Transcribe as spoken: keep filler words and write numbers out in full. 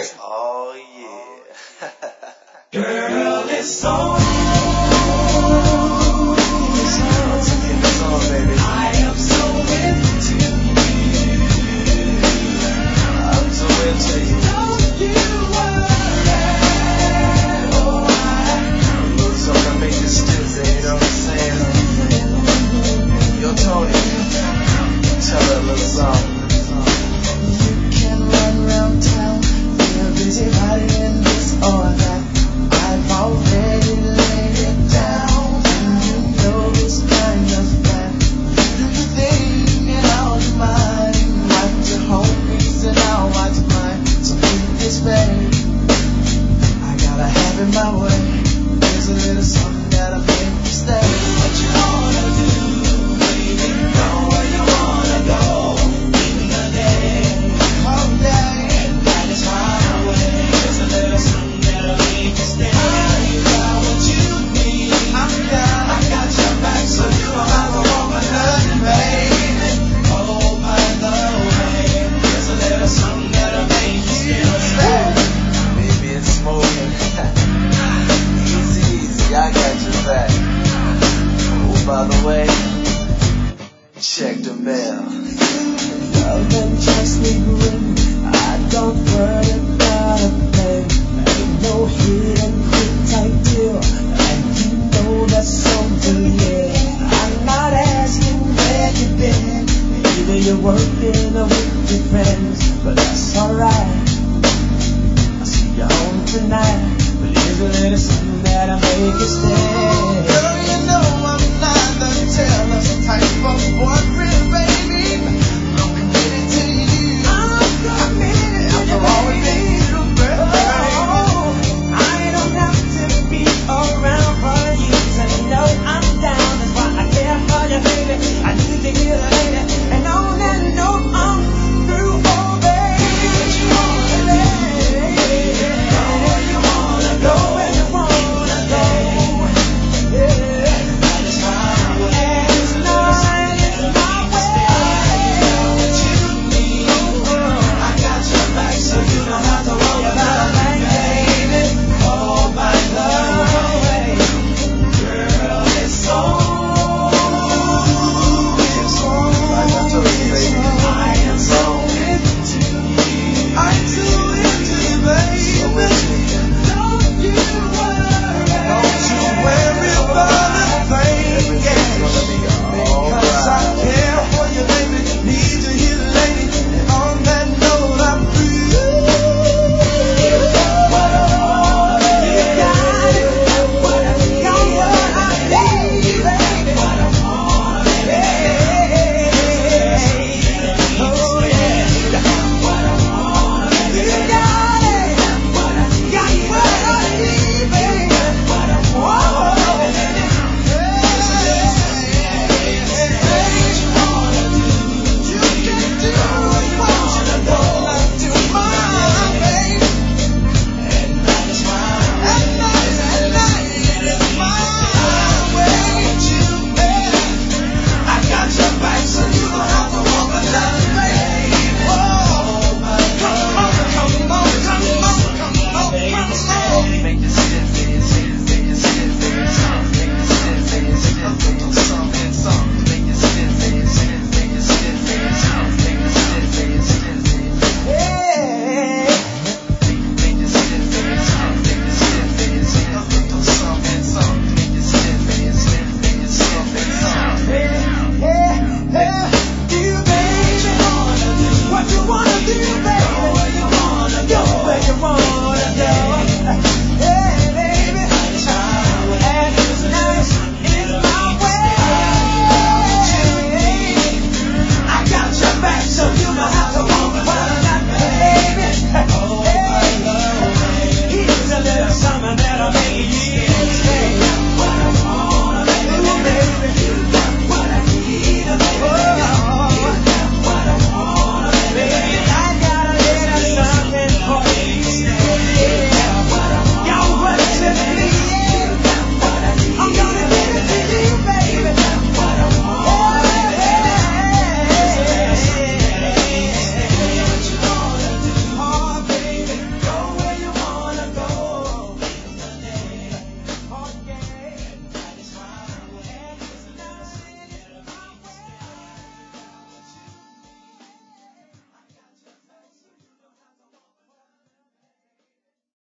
Oh yeah. Girl, it's on. It's on, baby. I am so into you. I'm so into you. Don't you worry. Oh, I. Little something to make you stupid, you know what I'm saying? Yo, Tony, tell her a little song. You can run around town, you're busy riding this or that. I've already laid it down, and you know this kind of plan. Do you think in all your mind, watch your homies and I'll watch mine. So keep this babe, I gotta have it my way. There's a little something that'll make you stay. What you wanna do, baby? Go where you wanna go, even the day, all day, and that is my way. There's a little something that'll make you stay. I got what you need, I'm down, I got your back, so you don't have to walk my nothing, baby. Oh, by the way, there's a little something that'll make you stay. Baby, it's smoking. Easy, easy, I got your back. Oh, by the way, check the mail. Love and trust me, grin. I don't worry about a thing. Ain't no hidden quick type deal, and you know that's something, yeah. I'm not asking where you've been. Either you're working or with your friends, but that's alright. I see you home tonight, but here's a little something that'll make you stay.